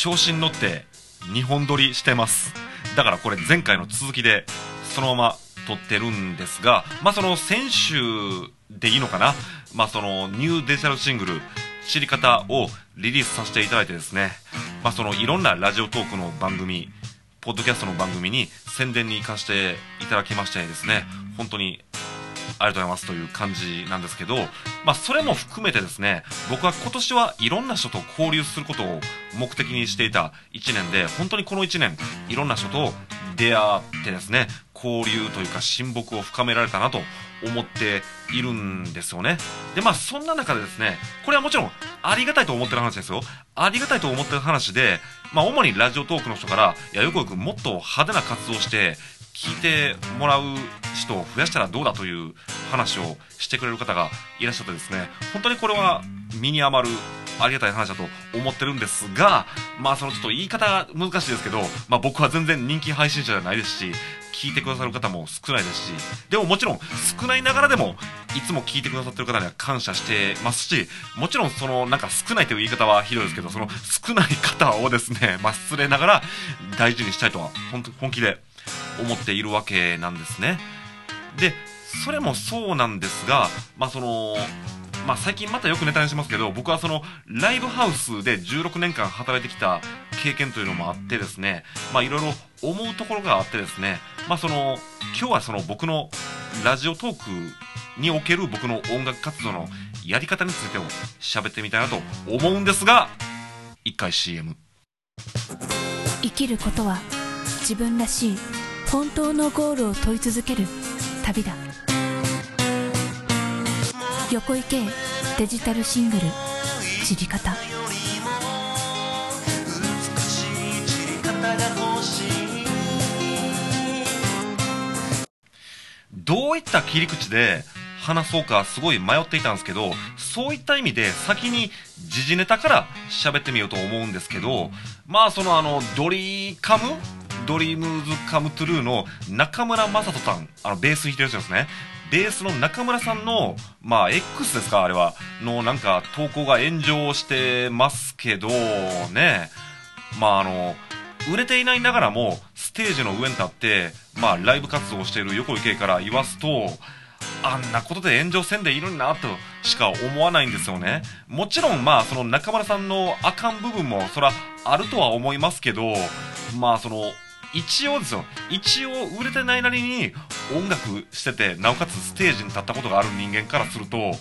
調子に乗って2本撮りしてます。だからこれ前回の続きでそのまま撮ってるんですが、その先週でいいのかな、そのニューデジタルシングル知り方をリリースさせていただいてですね、そのいろんなラジオトークの番組、ポッドキャストの番組に宣伝に行かせていただきましてですね、本当にありがとうございますという感じなんですけど、それも含めてですね、僕は今年はいろんな人と交流することを目的にしていた1年で、本当にこの1年いろんな人と出会ってですね、交流というか親睦を深められたなと思っているんですよね。でそんな中でですね、これはもちろんありがたいと思ってる話ですよ。ありがたいと思ってる話で、主にラジオトークの人から、いや横井君もっと派手な活動して聞いてもらう人を増やしたらどうだという話をしてくれる方がいらっしゃってですね、本当にこれは身に余るありがたい話だと思ってるんですが、そのちょっと言い方難しいですけど、僕は全然人気配信者じゃないですし、聞いてくださる方も少ないですし、でももちろん少ないながらでもいつも聞いてくださってる方には感謝してますし、もちろんそのなんか少ないという言い方はひどいですけど、その少ない方をですね、失礼ながら大事にしたいとは本気で思っているわけなんですね。でそれもそうなんですが、最近またよくネタにしますけど、僕はそのライブハウスで16年間働いてきた経験というのもあってですね、いろいろ思うところがあってですね、今日はその僕のラジオトークにおける僕の音楽活動のやり方についても喋ってみたいなと思うんですが、一回 CM。 生きることは自分らしい本当のゴールを問い続ける旅だ。横井圭デジタルシングル散り方。 どういった切り口で話そうかすごい迷っていたんですけど、そういった意味で先に時事ネタから喋ってみようと思うんですけど、ドリームズカムトゥルーの中村雅人さん、ベース弾いてる人ですね。ベースの中村さんのX ですか、あれはのなんか投稿が炎上してますけどね、売れていないながらもステージの上に立ってライブ活動をしている横井圭から言わすと、あんなことで炎上せんでいいのになとしか思わないんですよね。もちろんその中村さんのあかん部分もそらあるとは思いますけど、その一応ですよ、一応売れてないなりに音楽してて、なおかつステージに立ったことがある人間からすると、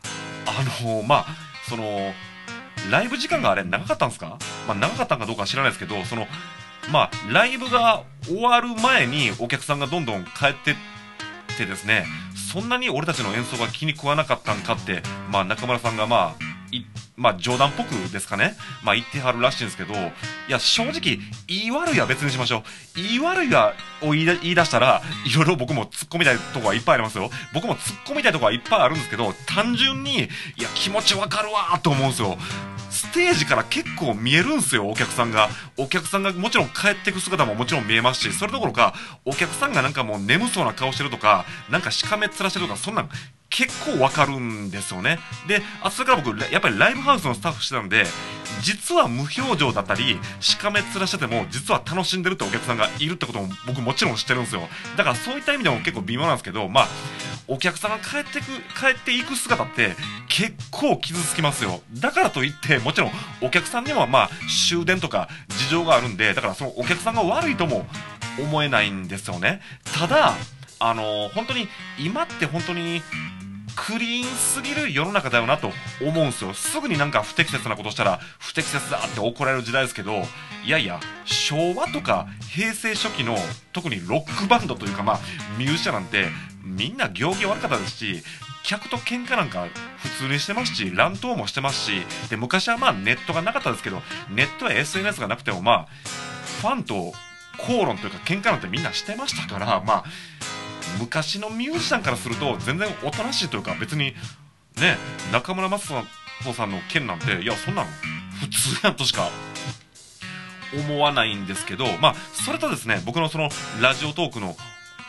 そのライブ時間があれ長かったんですか、長かったんかどうかは知らないですけど、そのライブが終わる前にお客さんがどんどん帰ってってですね、そんなに俺たちの演奏が気に食わなかったんかって、中村さんが冗談っぽくですかね、言ってはるらしいんですけど、いや正直言い悪いは別にしましょう。言い悪いを言い出したらいろいろ僕も突っ込みたいとこはいっぱいありますよ。僕も突っ込みたいとこはいっぱいあるんですけど、単純にいや気持ちわかるわーと思うんですよ。ステージから結構見えるんですよ、お客さんがもちろん帰っていく姿ももちろん見えますし、それどころかお客さんがなんかもう眠そうな顔してるとか、なんかしかめっ面してるとか、そんなん結構わかるんですよね。で、それから僕やっぱりライブハウスのスタッフしてたんで、実は無表情だったりしかめっ面してても実は楽しんでるってお客さんがいるってことも僕もちろん知ってるんですよ。だからそういった意味でも結構微妙なんですけど、お客さんが帰っていく姿って結構傷つきますよ。だからといってもちろんお客さんにも終電とか事情があるんで、だからそのお客さんが悪いとも思えないんですよね。ただ本当に今って本当にクリーンすぎる世の中だよなと思うんですよ。すぐになんか不適切なことしたら不適切だって怒られる時代ですけど、いやいや昭和とか平成初期の特にロックバンドというかミュージシャンなんてみんな行儀悪かったですし、客と喧嘩なんか普通にしてますし、乱闘もしてますし、で昔はネットがなかったですけど、ネットや SNS がなくてもファンと口論というか喧嘩なんてみんなしてましたから、昔のミュージシャンからすると全然おとなしいというか、別にね、中村雅人さんの件なんていやそんなの普通やんとしか思わないんですけど、それとですね、僕のそのラジオトークの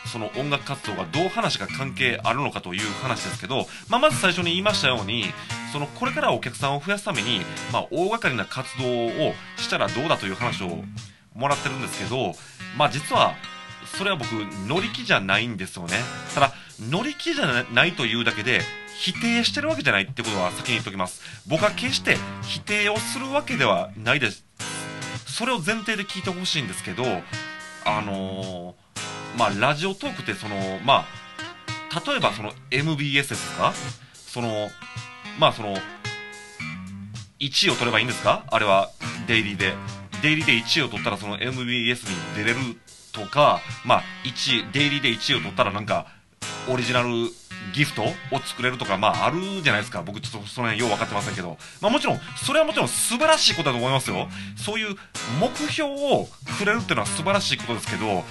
その音楽活動がどう話が関係あるのかという話ですけど、まず最初に言いましたように、これからお客さんを増やすために、大掛かりな活動をしたらどうだという話をもらってるんですけど、実はそれは僕乗り気じゃないんですよね。ただ乗り気じゃないというだけで否定してるわけじゃないってことは先に言っておきます。僕は決して否定をするわけではないです。それを前提で聞いてほしいんですけど、ラジオトークって例えばMBS ですか、1位を取ればいいんですか、あれはデイリーで1位を取ったらMBS に出れるとか、デイリーで1位を取ったらなんかオリジナルギフトを作れるとか、あるじゃないですか。僕ちょっとその辺よう分かってませんけど、もちろんそれはもちろん素晴らしいことだと思いますよ。そういう目標をくれるっていうのは素晴らしいことですけど、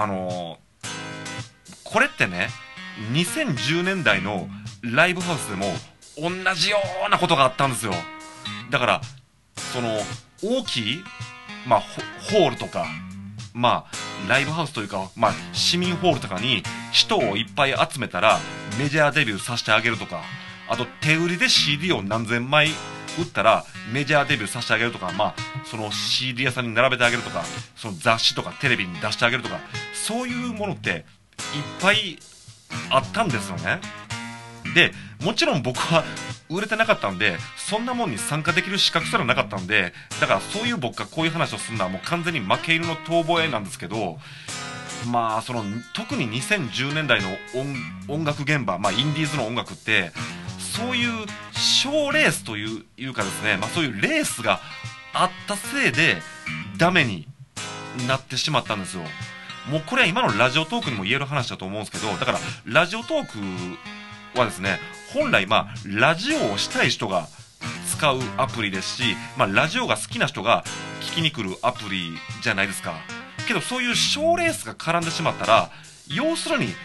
これってね、2010年代のライブハウスでも同じようなことがあったんですよ。だから大きい、ホールとか、ライブハウスというか、市民ホールとかに人をいっぱい集めたらメジャーデビューさせてあげるとか、あと手売りで CD を何千枚売ったらメジャーデビューさせてあげるとか、CD 屋さんに並べてあげるとか、雑誌とかテレビに出してあげるとか、そういうものっていっぱいあったんですよね。でもちろん僕は売れてなかったんで、そんなもんに参加できる資格すらなかったんで、だからそういう僕がこういう話をするのはもう完全に負け犬の遠吠えなんですけど、特に2010年代の音楽現場、インディーズの音楽ってそういう賞レースというかですね、そういうレースがあったせいでダメになってしまったんですよ。もうこれは今のラジオトークにも言える話だと思うんですけど、だからラジオトークはですね、本来ラジオをしたい人が使うアプリですし、ラジオが好きな人が聞きに来るアプリじゃないですか。けどそういう賞レースが絡んでしまったら、要するに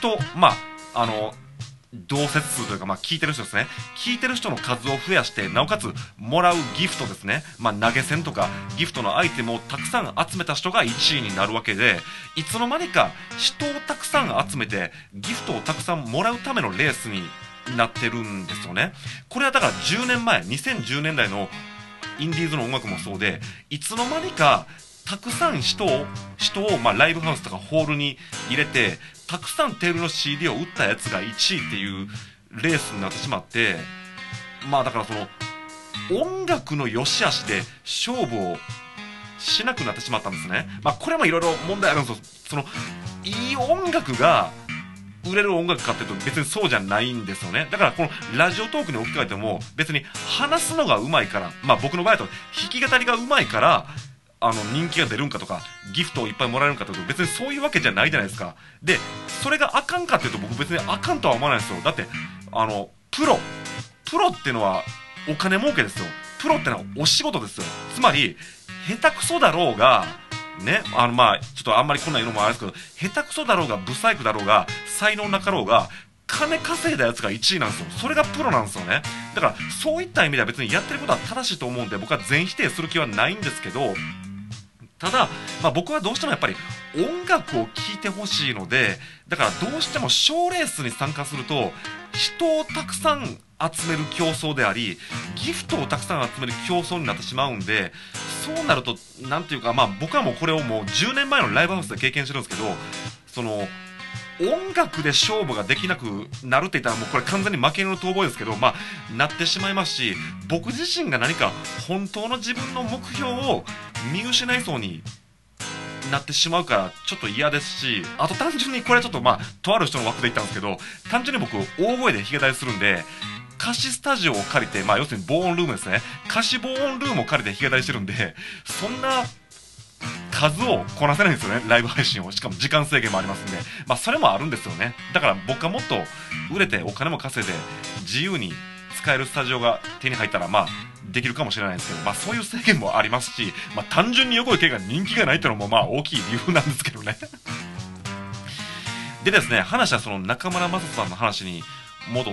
同説数というか、聞いてる人ですね、聞いてる人の数を増やして、なおかつもらうギフトですね、投げ銭とかギフトのアイテムをたくさん集めた人が1位になるわけで、いつの間にか人をたくさん集めてギフトをたくさんもらうためのレースになってるんですよね。これはだから10年前、2010年代のインディーズの音楽もそうで、いつの間にかたくさん人をライブハウスとかホールに入れて、たくさんテールの CD を売ったやつが1位っていうレースになってしまって、だから音楽の良し悪しで勝負をしなくなってしまったんですね。これもいろいろ問題あるんですよ。いい音楽が売れる音楽かっていうと別にそうじゃないんですよね。だからこのラジオトークに置き換えても、別に話すのが上手いから、僕の場合だと弾き語りが上手いから人気が出るんかとか、ギフトをいっぱいもらえるんかというと、別にそういうわけじゃないじゃないですか。でそれがあかんかっていうと、僕別にあかんとは思わないですよ。だってプロっていうのはお金儲けですよ。プロってのはお仕事ですよ。つまり下手くそだろうがね、ちょっとあんまりこんな言うのもあれですけど、下手くそだろうがブサイクだろうが才能なかろうが、金稼いだやつが1位なんですよ。それがプロなんですよね。だからそういった意味では別にやってることは正しいと思うんで、僕は全否定する気はないんですけど、ただ、僕はどうしてもやっぱり音楽を聴いてほしいので、だからどうしても賞レースに参加すると人をたくさん集める競争であり、ギフトをたくさん集める競争になってしまうんで、そうなるとなんていうか、僕はもうこれをもう10年前のライブハウスで経験してるんですけど、音楽で勝負ができなくなるって言ったらもうこれ完全に負け犬の遠吠えですけど、なってしまいますし、僕自身が何か本当の自分の目標を見失いそうになってしまうからちょっと嫌ですし、あと単純にこれはちょっととある人の枠で言ったんですけど、単純に僕大声で弾き語りするんで、貸しスタジオを借りて、要するに防音ルームですね、貸し防音ルームを借りて弾き語りしてるんで、そんな数をこなせないんですよね、ライブ配信を。しかも時間制限もありますんで、それもあるんですよね。だから僕はもっと売れてお金も稼いで自由に使えるスタジオが手に入ったらできるかもしれないんですけど、そういう制限もありますし、単純に横井圭が人気がないっていうのも大きい理由なんですけどねでですね、話はその中村雅人さんの話に戻って、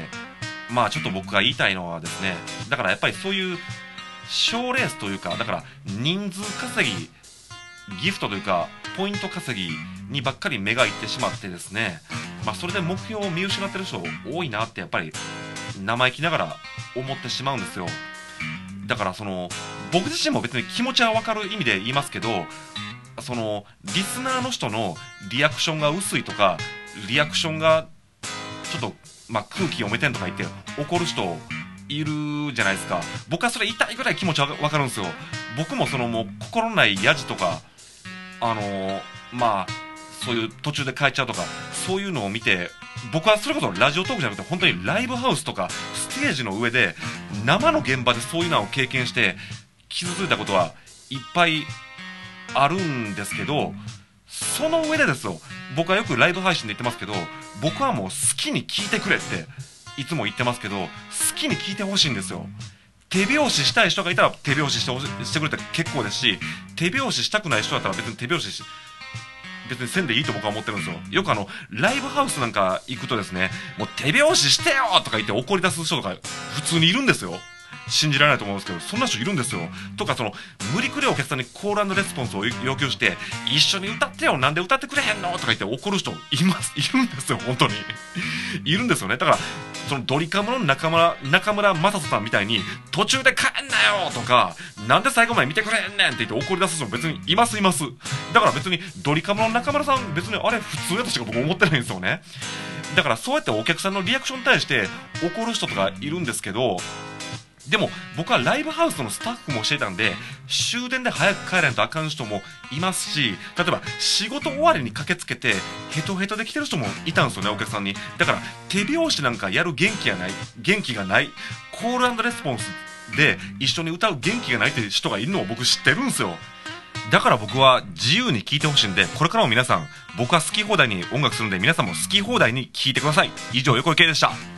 ちょっと僕が言いたいのはですね、だからやっぱりそういう賞レースというか、だから人数稼ぎギフトというかポイント稼ぎにばっかり目がいってしまってですね、それで目標を見失ってる人多いなってやっぱり生意気ながら思ってしまうんですよ。だから僕自身も別に気持ちは分かる意味で言いますけど、リスナーの人のリアクションが薄いとか、リアクションがちょっと空気読めてんとか言って怒る人いるじゃないですか。僕はそれ痛いぐらい気持ちは分かるんですよ。僕ももう心のないヤジとかそういう途中で変えちゃうとか、そういうのを見て、僕はそれこそラジオトークじゃなくて本当にライブハウスとかステージの上で生の現場でそういうのを経験して傷ついたことはいっぱいあるんですけど、その上でですよ、僕はよくライブ配信で言ってますけど、僕はもう好きに聞いてくれっていつも言ってますけど、好きに聞いてほしいんですよ。手拍子したい人がいたら手拍子してくれて結構ですし、手拍子したくない人だったら別に手拍子別にせんでいいと僕は思ってるんですよ。よくライブハウスなんか行くとですね、もう手拍子してよとか言って怒り出す人とか普通にいるんですよ。信じられないと思うんですけど、そんな人いるんですよ。とか無理くりお客さんにコール&レスポンスを要求して、一緒に歌ってよ、なんで歌ってくれへんのとか言って怒る人いるんですよ、本当にいるんですよね。だからドリカムの中村雅人さんみたいに途中で帰んなよとか、なんで最後まで見てくれんねんって言って怒り出す人も別にいます。だから別にドリカムの中村さん別にあれ普通やとしか僕思ってないんですよね。だからそうやってお客さんのリアクションに対して怒る人とかいるんですけど、でも僕はライブハウスのスタッフもしていたんで、終電で早く帰らないとあかん人もいますし、例えば仕事終わりに駆けつけてヘトヘトで来てる人もいたんですよね、お客さんに。だから手拍子なんかやる元気がない、コール&レスポンスで一緒に歌う元気がないっていう人がいるのを僕知ってるんですよ。だから僕は自由に聴いてほしいんで、これからも皆さん、僕は好き放題に音楽するんで、皆さんも好き放題に聴いてください。以上、横井圭でした。